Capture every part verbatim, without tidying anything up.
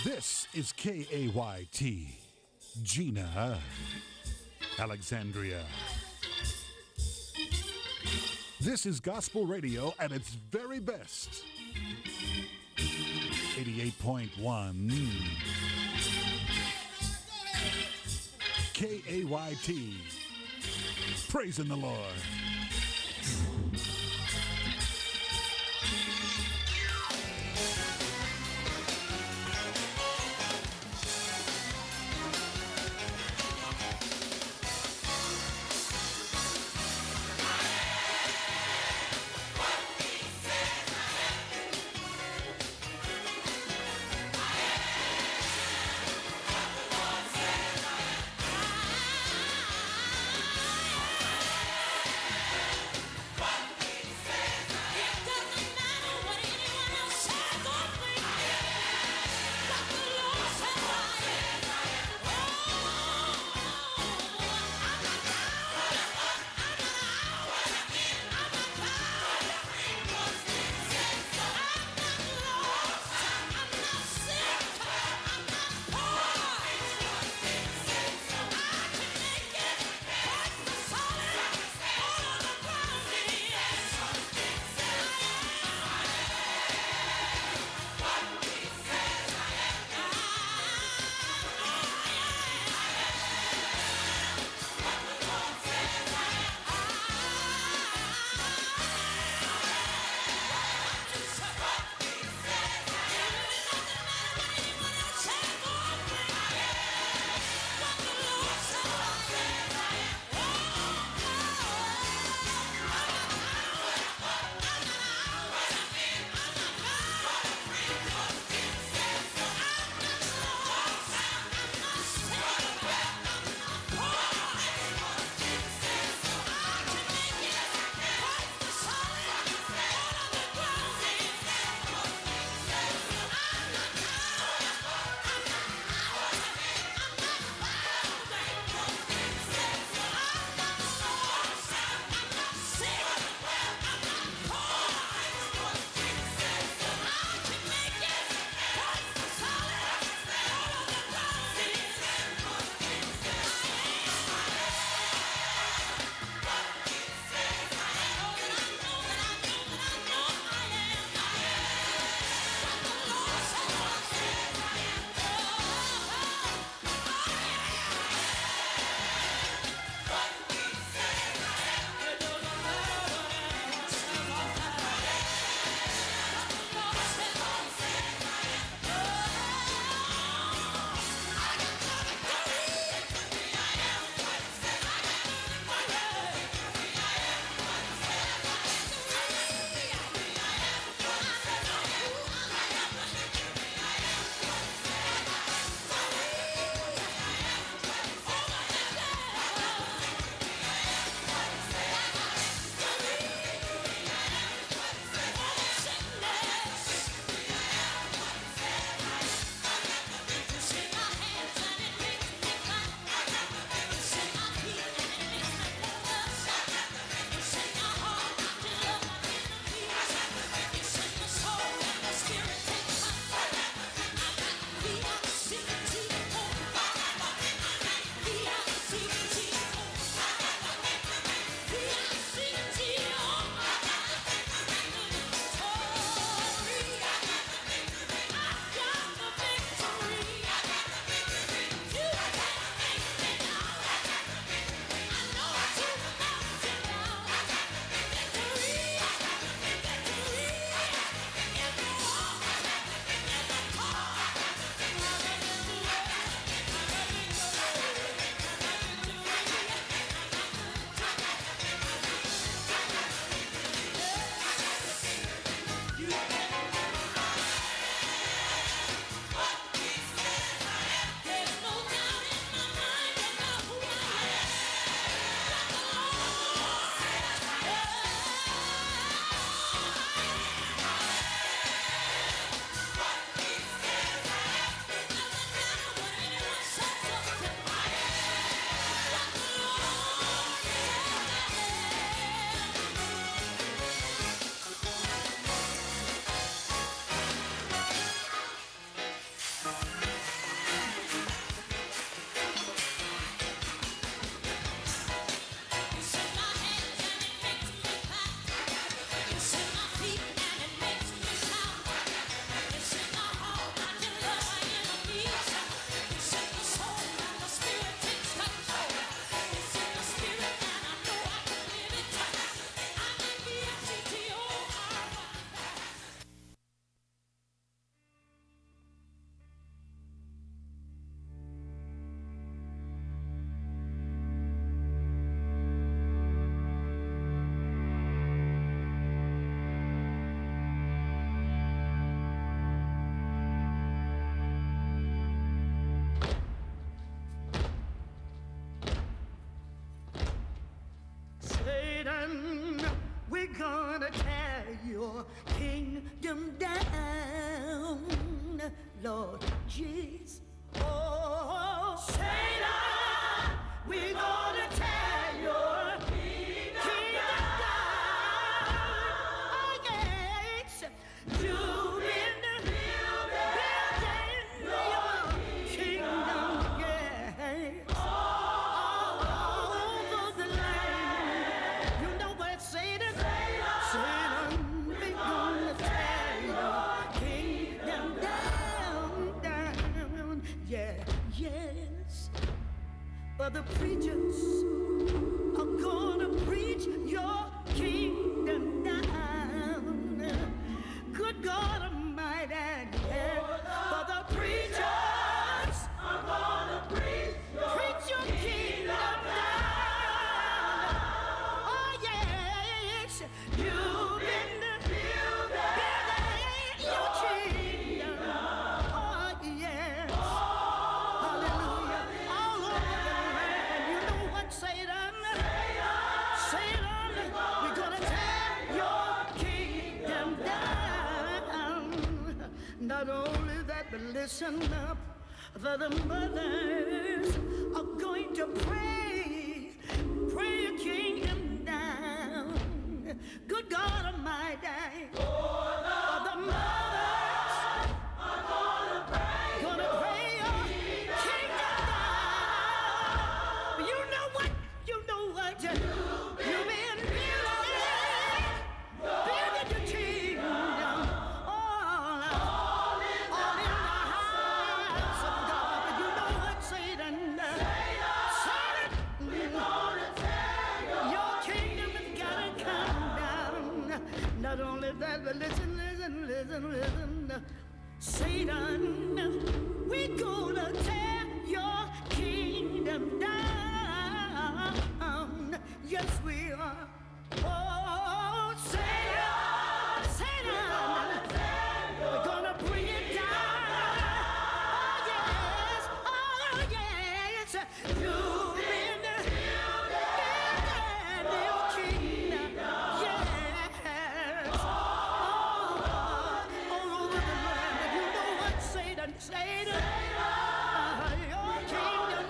This is K A Y T, Gina, Alexandria. This is gospel radio at its very best. eighty-eight point one K A Y T, praising the Lord. What your kingdom down, Lord Jesus. Oh, Satan, we're gonna tear your kingdom down. Oh, yes, you've been building your kingdom, yes, all over the land. You know what, Satan? Satan, we're gonna tear your kingdom down, down, yeah, yes. But the preachers are gonna preach your kingdom down. Good God Almighty, yeah. But the preachers are gonna preach your, preach your kingdom down. Oh yes, you've been building your kingdom. Oh yes, hallelujah, all over the land. You know what, Satan? Satan, we're gonna tear your kingdom down. Not only that, but listen up, for the mothers are going to pray, pray your kingdom down. Good God Almighty, for the mothers are gonna pray, gonna pray your kingdom down. You know what? You know what? You've been building, building your kingdom all, all in the house of God. But you know what, Satan? Satan, your kingdom has gotta come down. Not only that, but listen, listen, listen, listen. Satan, we're gonna tear your kingdom down. Yes, we are. Oh, Satan, Satan, we're gonna bring it down. Oh, yes, oh, yes, you've been building your kingdom. Yes, all over the land. But you know what, Satan, Satan, uh, your kingdom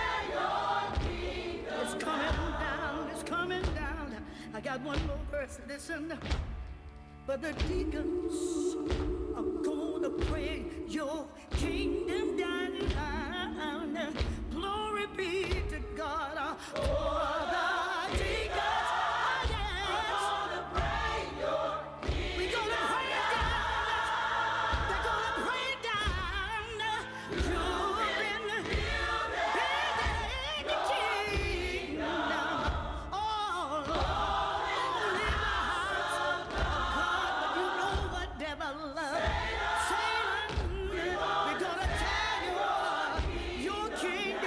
is coming down, it's coming down. I got one more verse, listen. But the deacons are gonna pray your kingdom down. Glory be to God. uh, For the deacons, oh yes, we're gonna pray it down. They're gonna pray it down. You've been building your kingdom all in the house of God. But you know what, devil? Satan, we're gonna tear your, your kingdom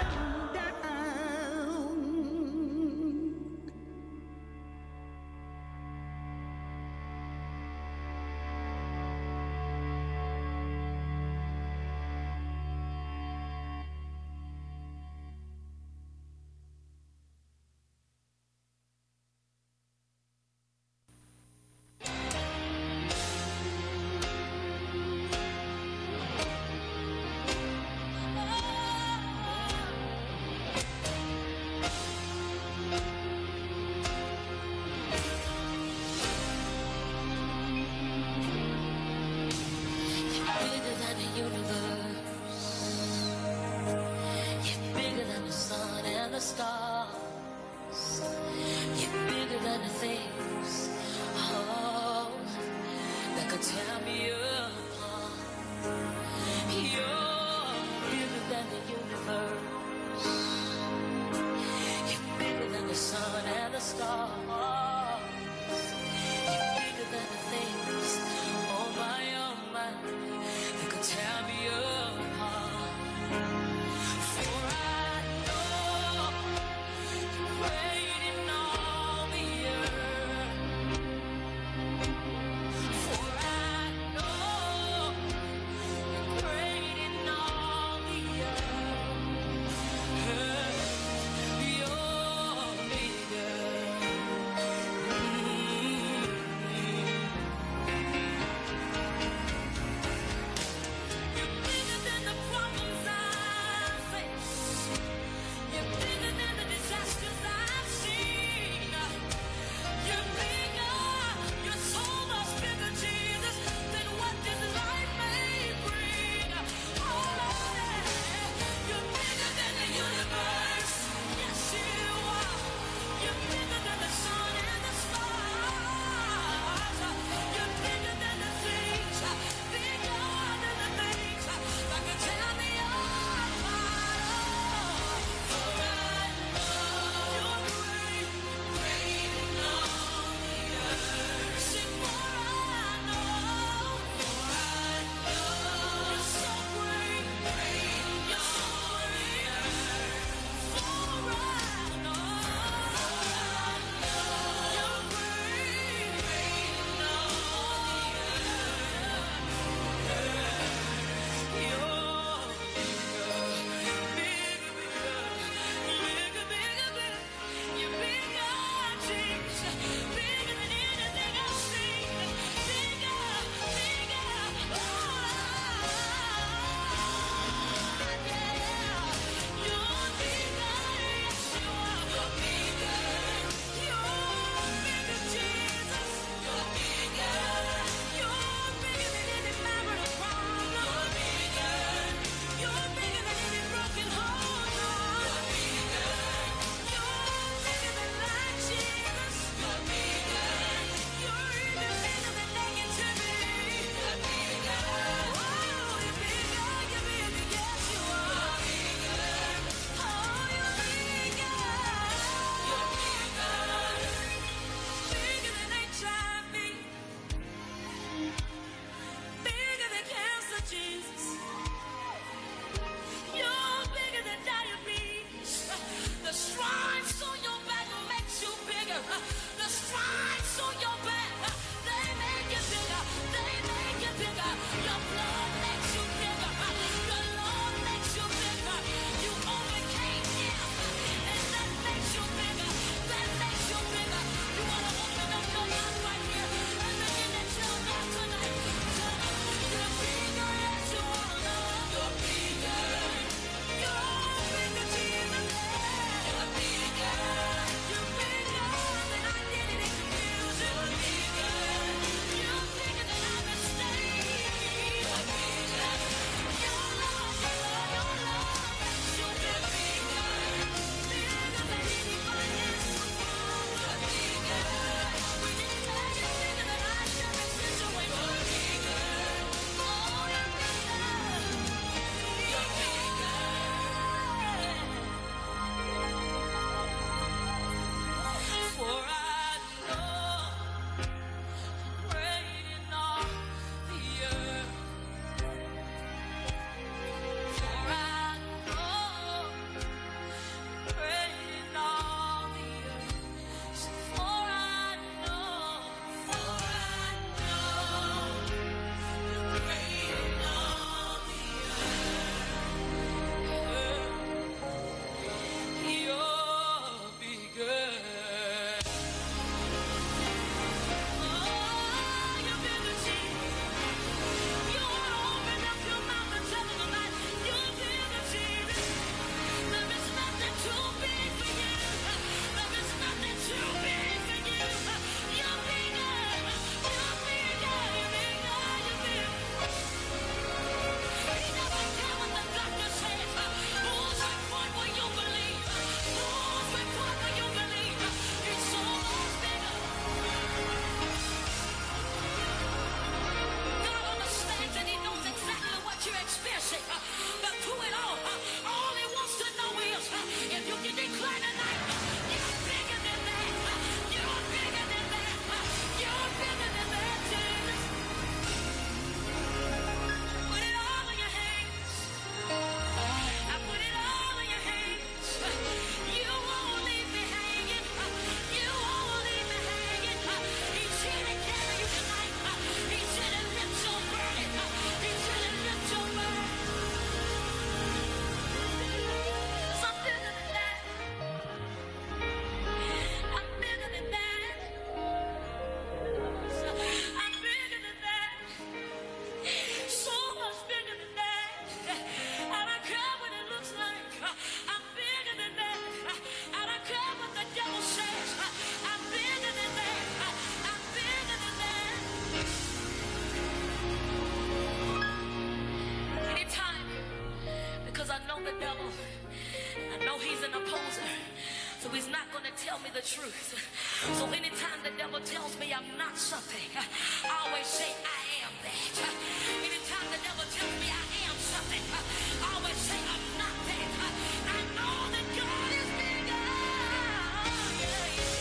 tell me the truth. So anytime the devil tells me I'm not something, I always say I am that. Anytime the devil tells me I am something, I always say I'm not that. I know that God is bigger. Yeah, yeah.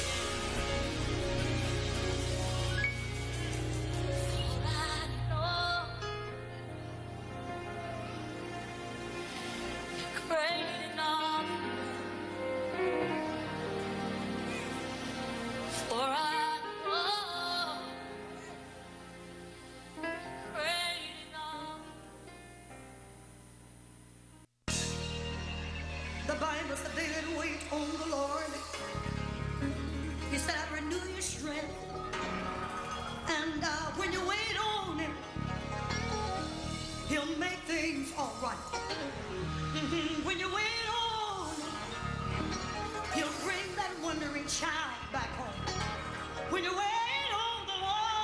For I know you're great enough. For I know great enough. The Bible said they that wait on the Lord, He said, I renew your strength. And uh, when you wait on Him, He'll make things all right. Mhm. When you wait on Him, He'll bring that wandering child back home. When you wait on the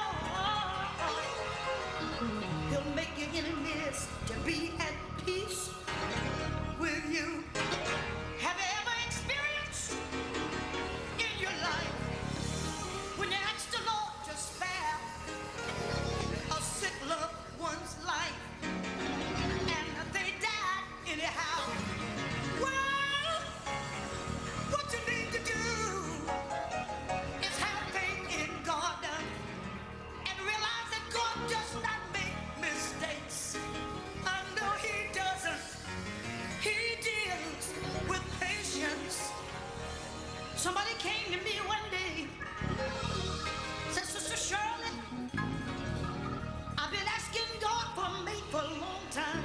Lord, He'll make your enemies to be at peace with you. Have you ever experienced in your life when you ask the Lord to spare a sick loved one's life and they died anyhow? Well, what you need to do is have faith in God and realize that God does not make mistakes. I know He doesn't. He deals with patience. Somebody came to me one day, said, Sister Shirley, I've been asking God for a mate for a long time.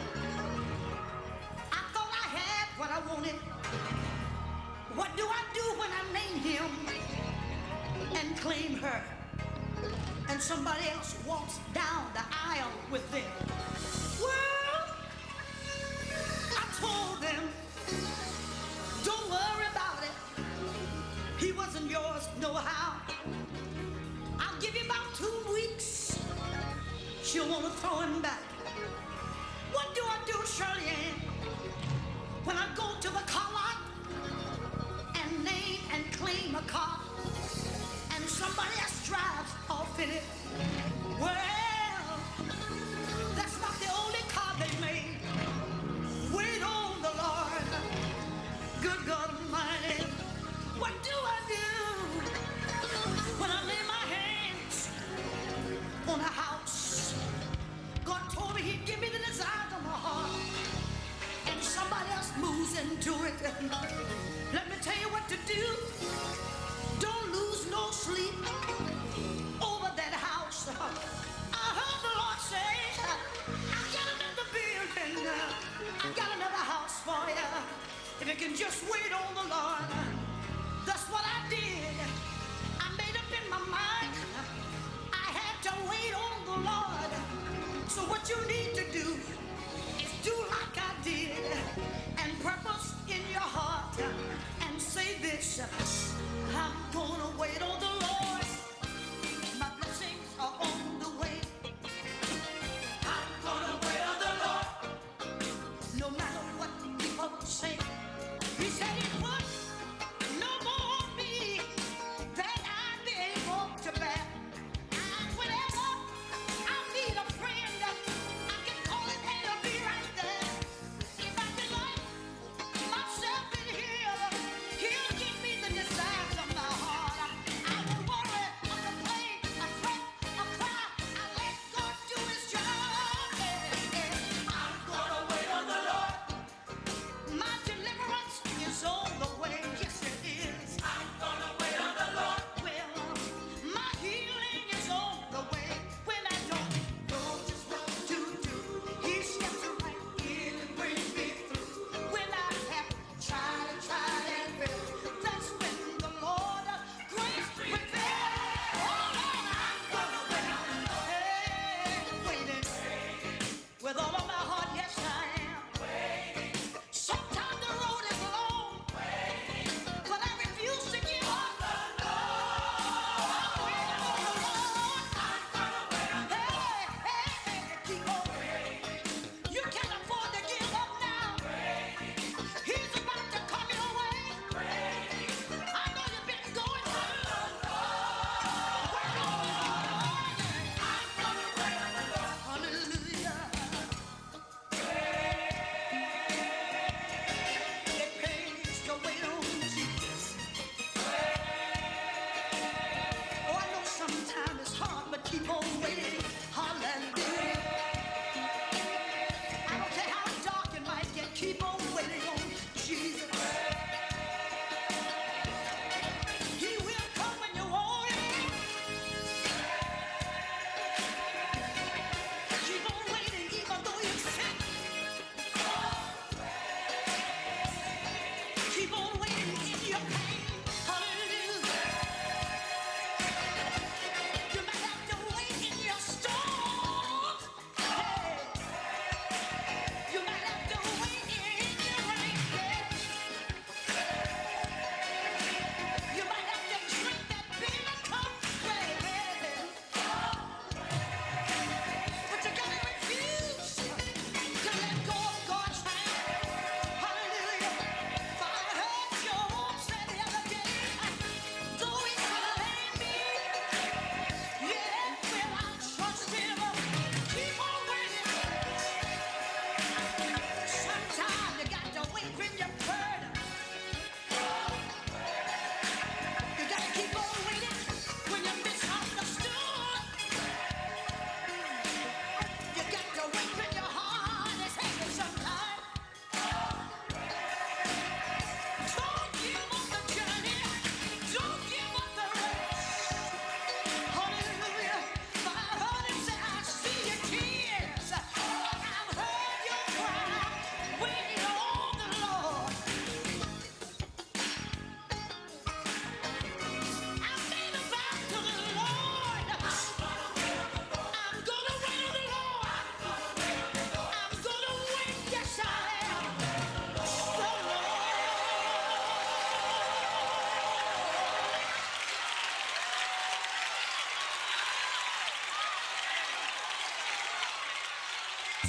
I thought I had what I wanted. What do I do when I name him and claim her? And somebody else walks down the aisle with them. Well, I told them, don't worry about it. He wasn't yours, no how. I'll give you about two weeks. She'll want to throw him back. What do I do, Shirley Ann, when I go to the car lot and name and claim a car and somebody else drives off in it? Well, that's not the only car they made. Wait on the Lord. Good God Almighty. What do I do when I lay my hands on a house? God told me He'd give me the desires of my heart, and somebody else moves into it. Let me tell you what to do. Don't lose no sleep over that house. I heard the Lord say, I got another building. I got another house for you. If you can just wait on the Lord. That's what I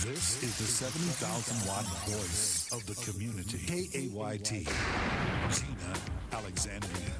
This is the seventy thousand watt voice of the community. K A Y T. Gina Alexandria.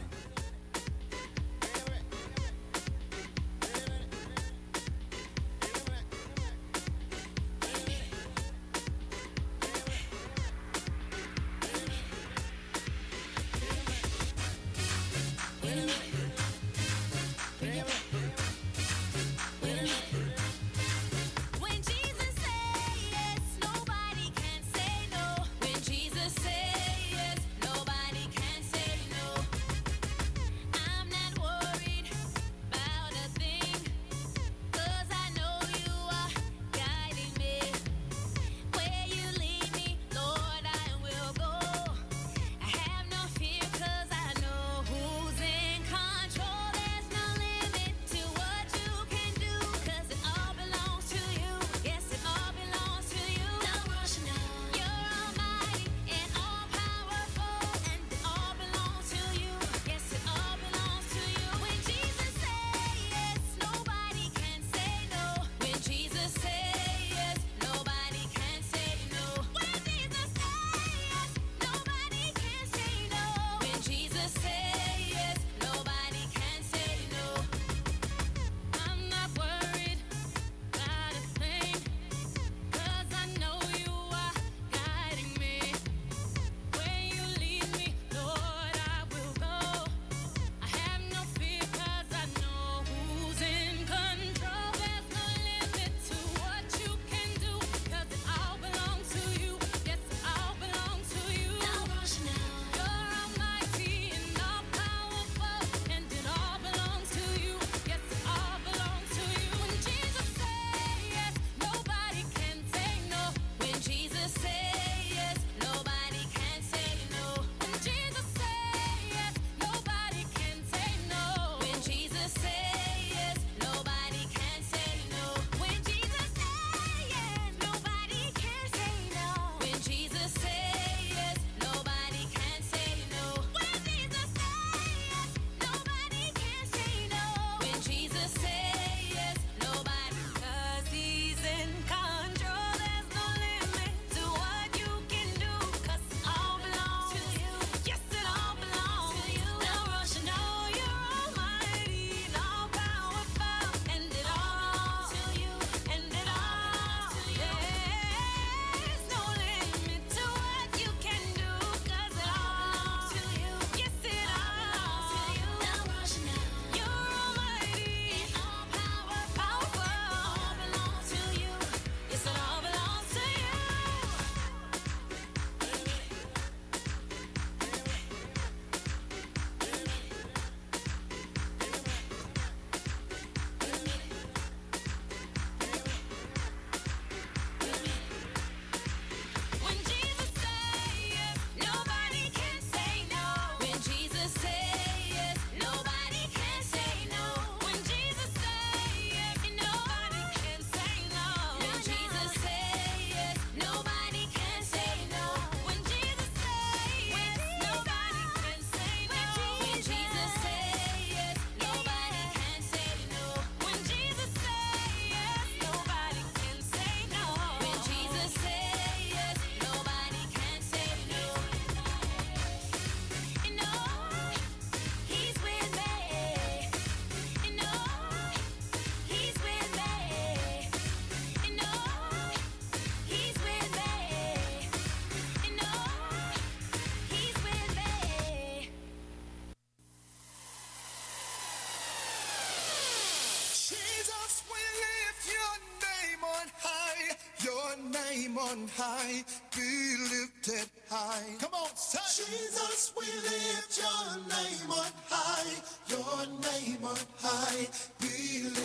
name on high, be lifted high. Come on, say. Jesus, we lift your name on high, your name on high, be lifted